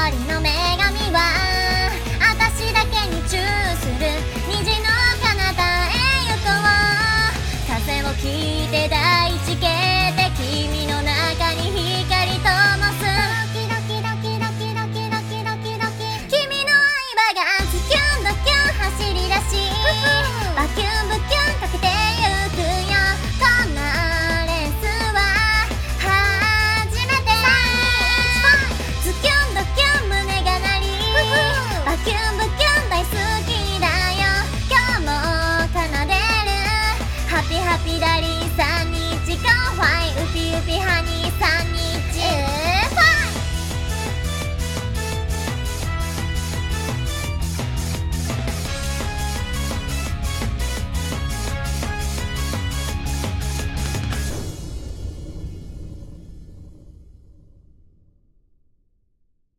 りの女神は私だけにチューする虹の彼方へ行こう。風を切って大地消えて君の中に光灯す。ドキドキドキドキドキドキドキドキ君の愛がズキュンドキュン走り出しバキュンブキュンかけてゆくよ。このレースは初めて。ズキュンドキュン胸が鳴りバキュンブキュン大好きだよ。今日も奏でるハピハピダリー3日間ファイウピウピハニー3人